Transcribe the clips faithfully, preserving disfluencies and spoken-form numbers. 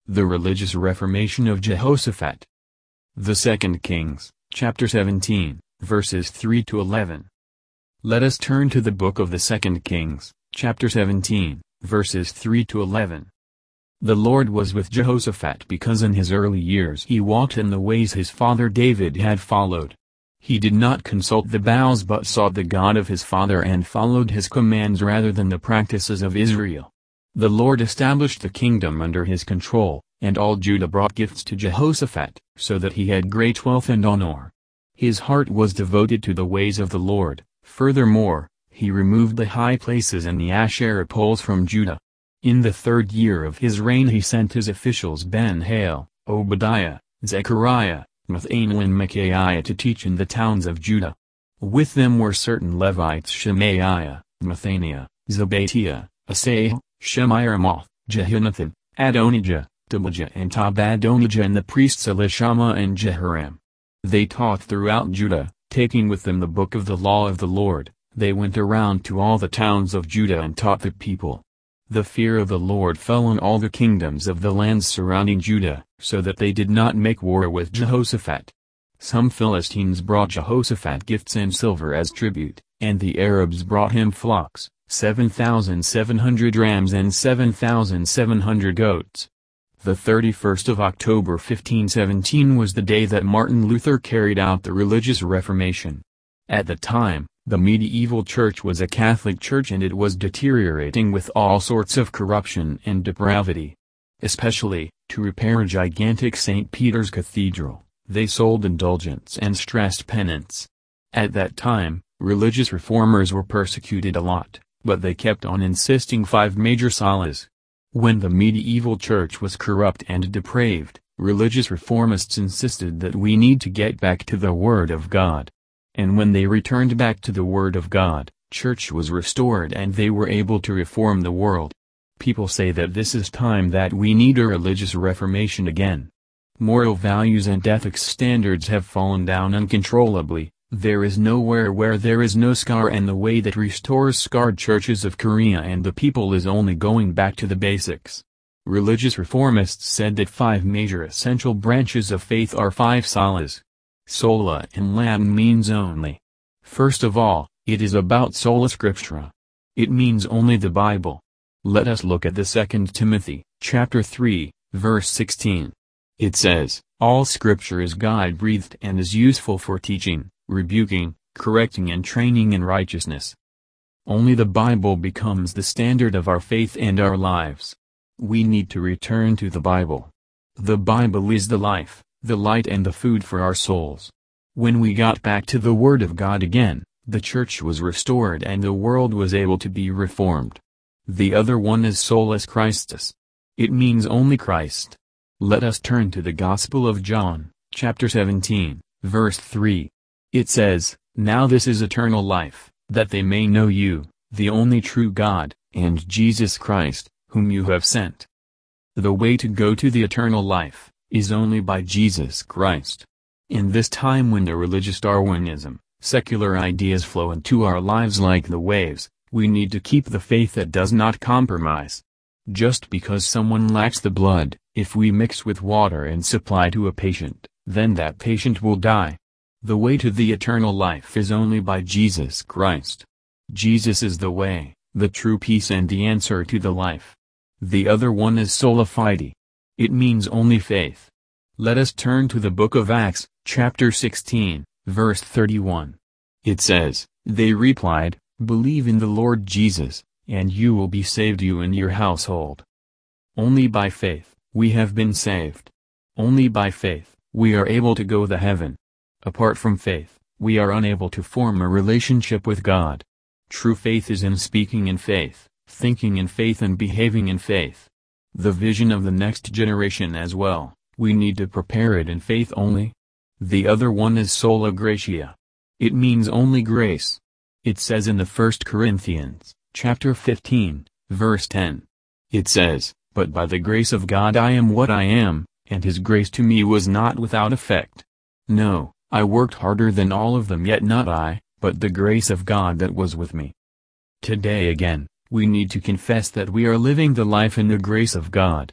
The religious reformation of Jehoshaphat. The Second Kings, chapter seventeen, verses three to eleven. Let us turn to the book of the Second Kings, chapter seventeen, verses three to eleven. The Lord was with Jehoshaphat because in his early years he walked in the ways his father David had followed. He did not consult the Baals but sought the God of his father and followed his commands rather than the practices of Israel. The Lord established the kingdom under his control, and all Judah brought gifts to Jehoshaphat, so that he had great wealth and honor. His heart was devoted to the ways of the Lord. Furthermore, he removed the high places and the Asherah poles from Judah. In the third year of his reign he sent his officials Ben-Hail, Obadiah, Zechariah, Nathanael and Micaiah to teach in the towns of Judah. With them were certain Levites Shemaiah, Mathaniah, Zabadiah, Asaiah, Shemiramoth, Jehonathan, Adonijah, Tobijah and Tobadonijah and the priests Elishama and Jehoram. They taught throughout Judah, taking with them the book of the law of the Lord. They went around to all the towns of Judah and taught the people. The fear of the Lord fell on all the kingdoms of the lands surrounding Judah, so that they did not make war with Jehoshaphat. Some Philistines brought Jehoshaphat gifts and silver as tribute, and the Arabs brought him flocks, seven thousand seven hundred rams and seven thousand seven hundred goats. The thirty-first of October fifteen seventeen was the day that Martin Luther carried out the religious reformation. At the time, the medieval church was a Catholic church and it was deteriorating with all sorts of corruption and depravity. Especially, to repair a gigantic Saint Peter's Cathedral, they sold indulgence and stressed penance. At that time, religious reformers were persecuted a lot, but they kept on insisting five major solas. When the medieval church was corrupt and depraved, religious reformists insisted that we need to get back to the Word of God. And when they returned back to the Word of God, church was restored and they were able to reform the world. People say that this is time that we need a religious reformation again. Moral values and ethics standards have fallen down uncontrollably. There is nowhere where there is no scar, and the way that restores scarred churches of Korea and the people is only going back to the basics. Religious reformists said that five major essential branches of faith are five solas. Sola in Latin means only. First of all, it is about sola scriptura. It means only the Bible. Let us look at the Second Timothy, chapter three, verse sixteen. It says, "All scripture is God-breathed and is useful for teaching, rebuking, correcting and training in righteousness." Only the Bible becomes the standard of our faith and our lives. We need to return to the Bible. The Bible is the life, the light and the food for our souls. When we got back to the Word of God again, the church was restored and the world was able to be reformed. The other one is solus Christus. It means only Christ. Let us turn to the Gospel of John, chapter seventeen, verse three. It says, "Now this is eternal life, that they may know you, the only true God, and Jesus Christ, whom you have sent." The way to go to the eternal life is only by Jesus Christ. In this time when the religious Darwinism, secular ideas flow into our lives like the waves, we need to keep the faith that does not compromise. Just because someone lacks the blood, if we mix with water and supply to a patient, then that patient will die. The way to the eternal life is only by Jesus Christ. Jesus is the way, the true peace and the answer to the life. The other one is sola fide. It means only faith. Let us turn to the book of Acts, chapter sixteen, verse thirty-one. It says, "They replied, 'Believe in the Lord Jesus, and you will be saved, you and your household.'" Only by faith, we have been saved. Only by faith, we are able to go to heaven. Apart from faith, we are unable to form a relationship with God. True faith is in speaking in faith, thinking in faith and behaving in faith. The vision of the next generation as well, we need to prepare it in faith only. The other one is sola gratia. It means only grace. It says in the First Corinthians, chapter fifteen, verse ten. It says, "But by the grace of God I am what I am, and his grace to me was not without effect. No, I worked harder than all of them, yet not I, but the grace of God that was with me." Today again, we need to confess that we are living the life in the grace of God.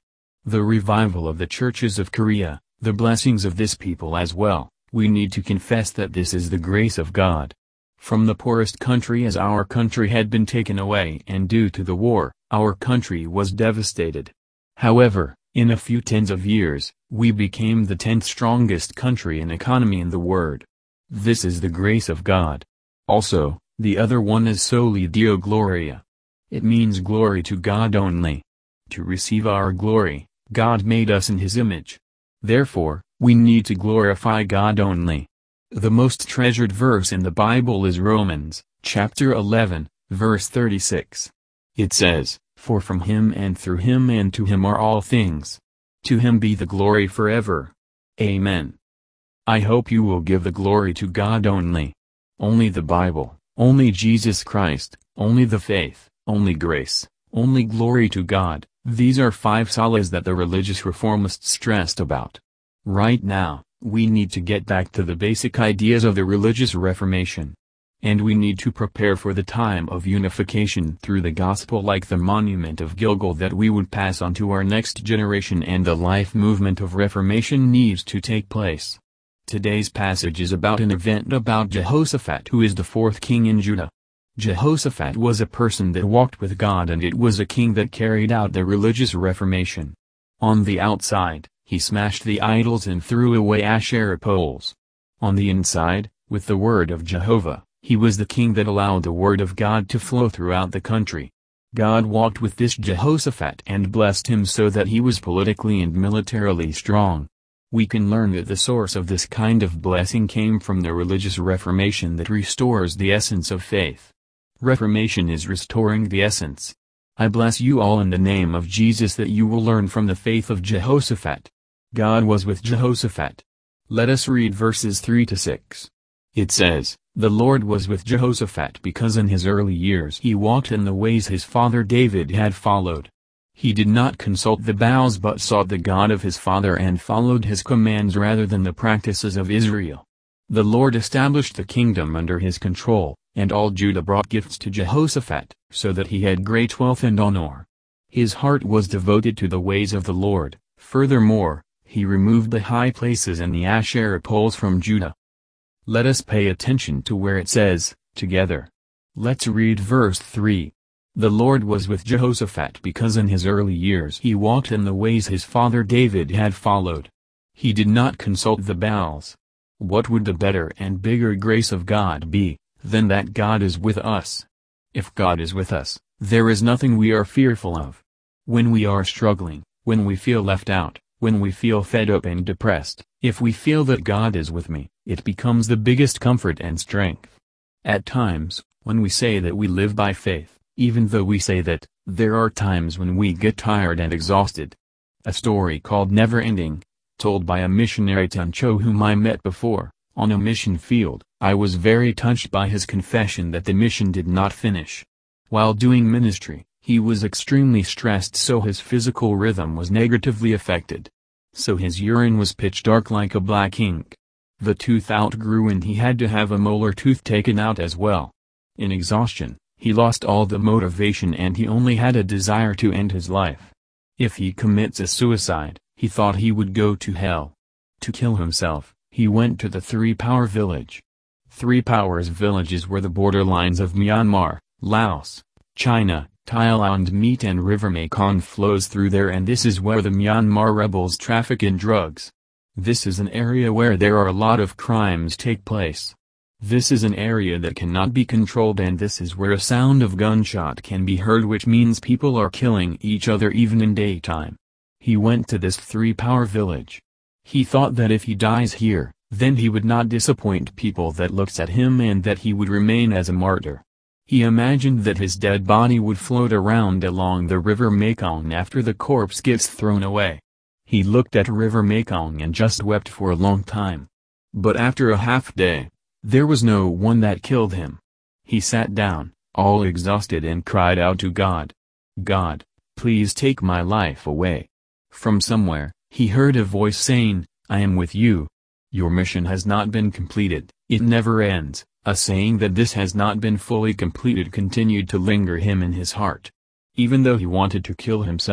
the revival of the churches of Korea, the blessings of this people as well, we need to confess that this is the grace of God. From the poorest country as our country had been taken away and due to the war, our country was devastated. However, in a few tens of years, we became the tenth strongest country in economy in the world. This is the grace of God. Also, the other one is Soli Deo Gloria. It means glory to God only. To receive our glory, God made us in His image. Therefore, we need to glorify God only. The most treasured verse in the Bible is Romans, chapter eleven, verse thirty-six. It says, "For from Him and through Him and to Him are all things. To Him be the glory forever. Amen." I hope you will give the glory to God only. Only the Bible, only Jesus Christ, only the faith, only grace, only glory to God. These are five solas that the religious reformists stressed about. Right now, we need to get back to the basic ideas of the religious reformation. And we need to prepare for the time of unification through the gospel like the monument of Gilgal that we would pass on to our next generation, and the life movement of reformation needs to take place. Today's passage is about an event about Jehoshaphat, who is the fourth king in Judah. Jehoshaphat was a person that walked with God, and it was a king that carried out the religious reformation. On the outside, he smashed the idols and threw away Asherah poles. On the inside, with the word of Jehovah, he was the king that allowed the word of God to flow throughout the country. God walked with this Jehoshaphat and blessed him so that he was politically and militarily strong. We can learn that the source of this kind of blessing came from the religious reformation that restores the essence of faith. Reformation is restoring the essence. I bless you all in the name of Jesus that you will learn from the faith of Jehoshaphat. God was with Jehoshaphat. Let us read verses three to six. It says, "The Lord was with Jehoshaphat because in his early years he walked in the ways his father David had followed. He did not consult the Baals but sought the God of his father and followed his commands rather than the practices of Israel. The Lord established the kingdom under his control, and all Judah brought gifts to Jehoshaphat, so that he had great wealth and honor. His heart was devoted to the ways of the Lord. Furthermore, he removed the high places and the Asherah poles from Judah." Let us pay attention to where it says, "together." Let's read verse three. "The Lord was with Jehoshaphat because in his early years he walked in the ways his father David had followed. He did not consult the Baals." What would the better and bigger grace of God be, than that God is with us? If God is with us, there is nothing we are fearful of. When we are struggling, when we feel left out, when we feel fed up and depressed, if we feel that God is with me, it becomes the biggest comfort and strength. At times, when we say that we live by faith, even though we say that, there are times when we get tired and exhausted. A story called Never Ending, told by a missionary Tancho whom I met before, on a mission field. I was very touched by his confession that the mission did not finish. While doing ministry, he was extremely stressed, so his physical rhythm was negatively affected. So his urine was pitch dark like a black ink. The tooth outgrew and he had to have a molar tooth taken out as well. In exhaustion, he lost all the motivation and he only had a desire to end his life. If he commits a suicide, he thought he would go to hell. To kill himself, he went to the Three Power Village. Three Powers villages were the borderlines of Myanmar, Laos, China, Thailand meet, and River Mekong flows through there, and this is where the Myanmar rebels traffic in drugs. This is an area where there are a lot of crimes take place. This is an area that cannot be controlled, and this is where a sound of gunshot can be heard, which means people are killing each other even in daytime. He went to this Three Power Village. He thought that if he dies here, then he would not disappoint people that looks at him and that he would remain as a martyr. He imagined that his dead body would float around along the River Mekong after the corpse gets thrown away. He looked at River Mekong and just wept for a long time. But after a half day, there was no one that killed him. He sat down, all exhausted, and cried out to God. "God, please take my life away." From somewhere, he heard a voice saying, "I am with you. Your mission has not been completed, it never ends." A saying that this has not been fully completed continued to linger him in his heart. Even though he wanted to kill himself,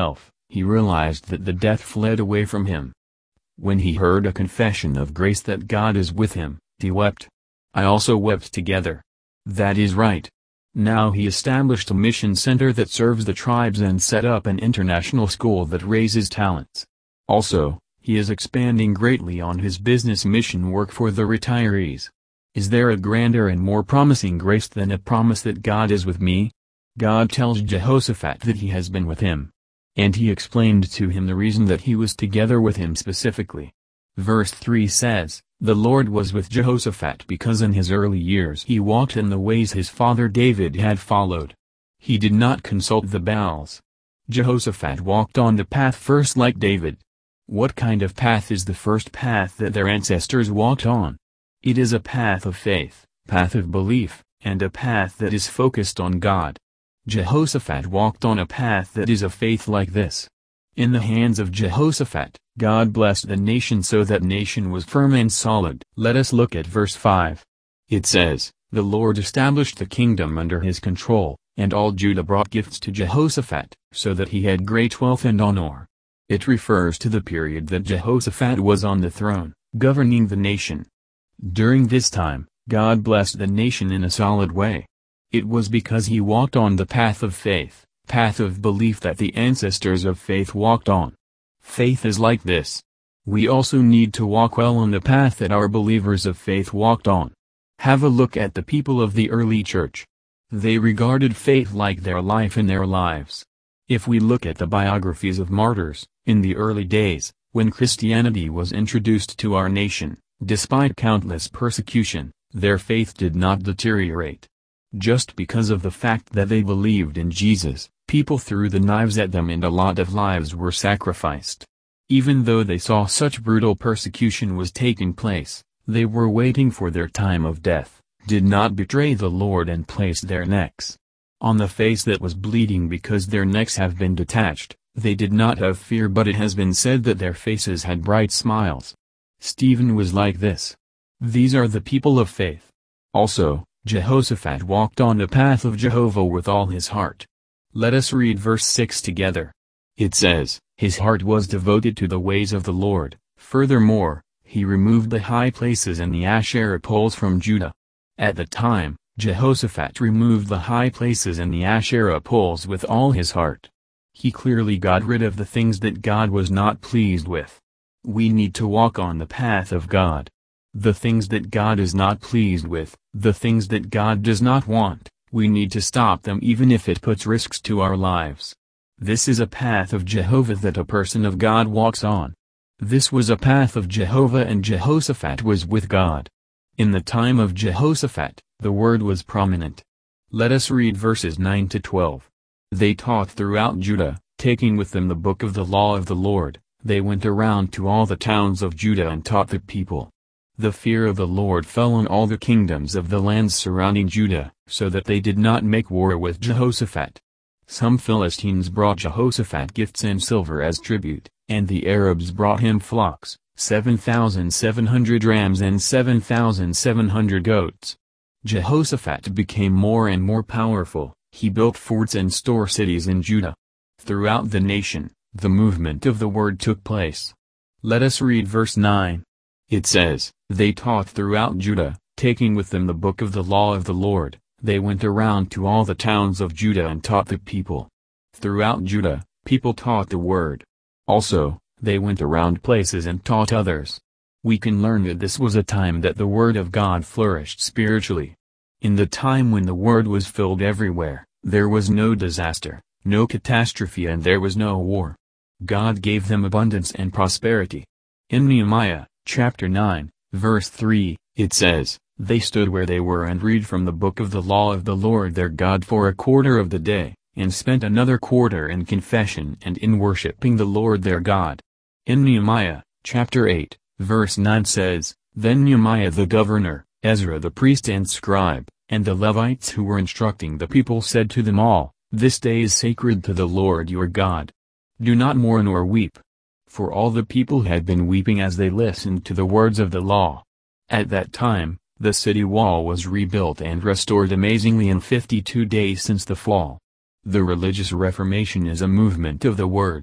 he realized that the death fled away from him. When he heard a confession of grace that God is with him, he wept. I also wept together. That is right. Now he established a mission center that serves the tribes and set up an international school that raises talents. Also, he is expanding greatly on his business mission work for the retirees. Is there a grander and more promising grace than a promise that God is with me? God tells Jehoshaphat that he has been with him. And he explained to him the reason that he was together with him specifically. Verse three says, "The Lord was with Jehoshaphat because in his early years he walked in the ways his father David had followed. He did not consult the Baals." Jehoshaphat walked on the path first like David. What kind of path is the first path that their ancestors walked on? It is a path of faith, path of belief, and a path that is focused on God. Jehoshaphat walked on a path that is of faith like this. In the hands of Jehoshaphat, God blessed the nation so that nation was firm and solid. Let us look at verse five. It says, "The Lord established the kingdom under his control, and all Judah brought gifts to Jehoshaphat, so that he had great wealth and honor." It refers to the period that Jehoshaphat was on the throne, governing the nation. During this time, God blessed the nation in a solid way. It was because he walked on the path of faith, path of belief that the ancestors of faith walked on. Faith is like this. We also need to walk well on the path that our believers of faith walked on. Have a look at the people of the early church. They regarded faith like their life in their lives. If we look at the biographies of martyrs, in the early days, when Christianity was introduced to our nation, despite countless persecution, their faith did not deteriorate. Just because of the fact that they believed in Jesus, people threw the knives at them and a lot of lives were sacrificed. Even though they saw such brutal persecution was taking place, they were waiting for their time of death, did not betray the Lord and placed their necks on the face that was bleeding because their necks have been detached. They did not have fear, but it has been said that their faces had bright smiles. Stephen was like this. These are the people of faith. Also, Jehoshaphat walked on the path of Jehovah with all his heart. Let us read verse six together. It says, "His heart was devoted to the ways of the Lord. Furthermore, he removed the high places and the Asherah poles from Judah." At the time, Jehoshaphat removed the high places and the Asherah poles with all his heart. He clearly got rid of the things that God was not pleased with. We need to walk on the path of God. The things that God is not pleased with, the things that God does not want, we need to stop them even if it puts risks to our lives. This is a path of Jehovah that a person of God walks on. This was a path of Jehovah, and Jehoshaphat was with God. In the time of Jehoshaphat, the word was prominent. Let us read verses nine to twelve. "They taught throughout Judah, taking with them the book of the law of the Lord. They went around to all the towns of Judah and taught the people. The fear of the Lord fell on all the kingdoms of the lands surrounding Judah, so that they did not make war with Jehoshaphat. Some Philistines brought Jehoshaphat gifts and silver as tribute, and the Arabs brought him flocks, seven thousand seven hundred rams and seven thousand seven hundred goats. Jehoshaphat became more and more powerful. He built forts and store cities in Judah. Throughout the nation, the movement of the word took place. Let us read verse nine. It says, "They taught throughout Judah, taking with them the book of the law of the Lord. They went around to all the towns of Judah and taught the people." Throughout Judah, people taught the word. Also, they went around places and taught others. We can learn that this was a time that the word of God flourished spiritually. In the time when the word was filled everywhere, there was no disaster, no catastrophe, and there was no war. God gave them abundance and prosperity. In Nehemiah, chapter nine, verse three, it says, "They stood where they were and read from the book of the law of the Lord their God for a quarter of the day, and spent another quarter in confession and in worshiping the Lord their God." In Nehemiah, chapter eight, verse nine says, "Then Nehemiah the governor, Ezra the priest and scribe, and the Levites who were instructing the people said to them all, This day is sacred to the Lord your God. Do not mourn or weep." For all the people had been weeping as they listened to the words of the law. At that time, the city wall was rebuilt and restored amazingly in fifty-two days since the fall. The religious reformation is a movement of the word.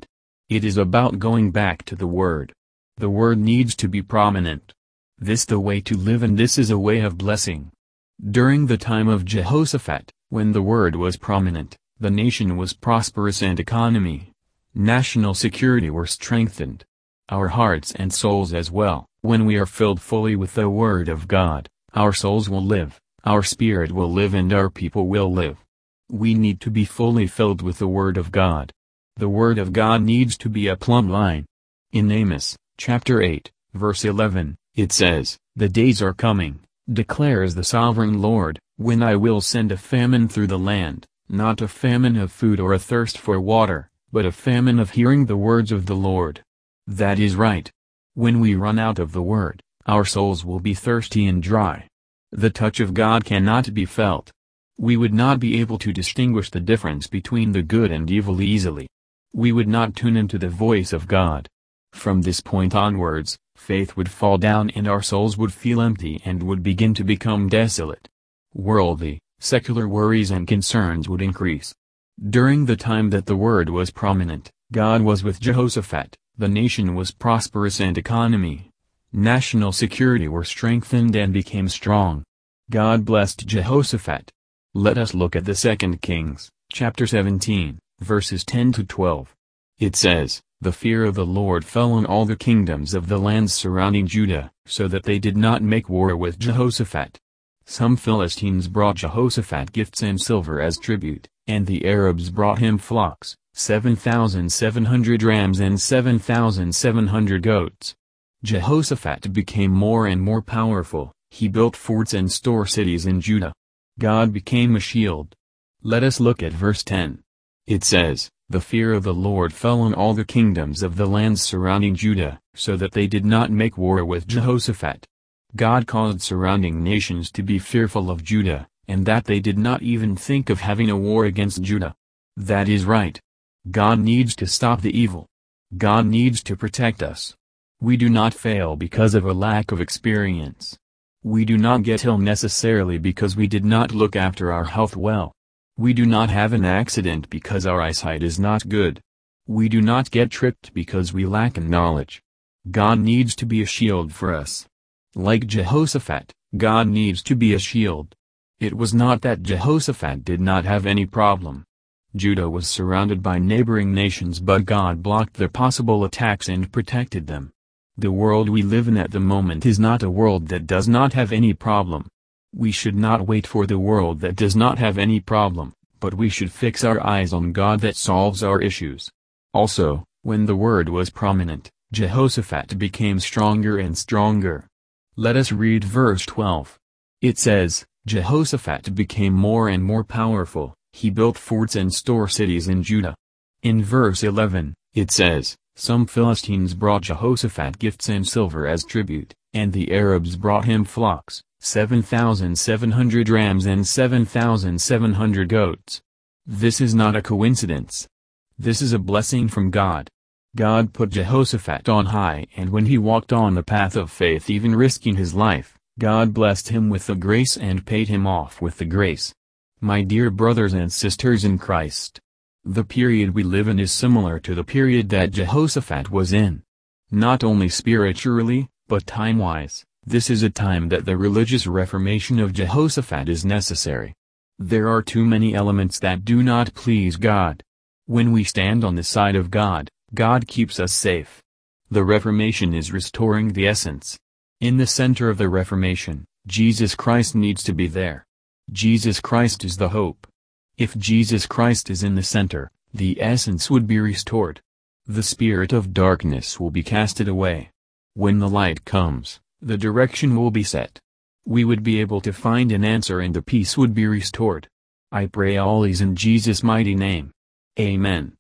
It is about going back to the Word. The Word needs to be prominent. This the way to live, and this is a way of blessing. During the time of Jehoshaphat, when the Word was prominent, the nation was prosperous and economy, national security were strengthened. Our hearts and souls as well. When we are filled fully with the Word of God, our souls will live, our spirit will live, and our people will live. We need to be fully filled with the Word of God. The Word of God needs to be a plumb line. In Amos, chapter eight, verse eleven, it says, "The days are coming, declares the sovereign Lord, when I will send a famine through the land, not a famine of food or a thirst for water, but a famine of hearing the words of the Lord." That is right. When we run out of the Word, our souls will be thirsty and dry. The touch of God cannot be felt. We would not be able to distinguish the difference between the good and evil easily. We would not tune into the voice of God. From this point onwards, faith would fall down and our souls would feel empty and would begin to become desolate. Worldly, secular worries and concerns would increase. During the time that the Word was prominent, God was with Jehoshaphat. The nation was prosperous and economy, national security were strengthened and became strong. God blessed Jehoshaphat. Let us look at the Second Kings, chapter seventeen, verses ten to twelve. It says, "The fear of the Lord fell on all the kingdoms of the lands surrounding Judah, so that they did not make war with Jehoshaphat. Some Philistines brought Jehoshaphat gifts and silver as tribute, and the Arabs brought him flocks, seven thousand seven hundred rams and seven thousand seven hundred goats. Jehoshaphat became more and more powerful, he built forts and store cities in Judah. God became a shield." Let us look at verse ten. It says, "The fear of the Lord fell on all the kingdoms of the lands surrounding Judah, so that they did not make war with Jehoshaphat." God caused surrounding nations to be fearful of Judah, and that they did not even think of having a war against Judah. That is right. God needs to stop the evil. God needs to protect us. We do not fail because of a lack of experience. We do not get ill necessarily because we did not look after our health well. We do not have an accident because our eyesight is not good. We do not get tricked because we lack in knowledge. God needs to be a shield for us. Like Jehoshaphat, God needs to be a shield. It was not that Jehoshaphat did not have any problem. Judah was surrounded by neighboring nations, but God blocked their possible attacks and protected them. The world we live in at the moment is not a world that does not have any problem. We should not wait for the world that does not have any problem, but we should fix our eyes on God that solves our issues. Also, when the Word was prominent, Jehoshaphat became stronger and stronger. Let us read verse twelve. It says, "Jehoshaphat became more and more powerful. He built forts and store cities in Judah." In verse eleven, it says, "Some Philistines brought Jehoshaphat gifts and silver as tribute, and the Arabs brought him flocks, seven thousand seven hundred rams and seven thousand seven hundred goats." This is not a coincidence. This is a blessing from God. God put Jehoshaphat on high, and when he walked on the path of faith, even risking his life, God blessed him with the grace and paid him off with the grace. My dear brothers and sisters in Christ, the period we live in is similar to the period that Jehoshaphat was in. Not only spiritually, but time-wise, this is a time that the religious reformation of Jehoshaphat is necessary. There are too many elements that do not please God. When we stand on the side of God, God keeps us safe. The Reformation is restoring the essence. In the center of the Reformation, Jesus Christ needs to be there. Jesus Christ is the hope. If Jesus Christ is in the center, the essence would be restored. The spirit of darkness will be casted away. When the light comes, the direction will be set. We would be able to find an answer and the peace would be restored. I pray all these in Jesus' mighty name. Amen.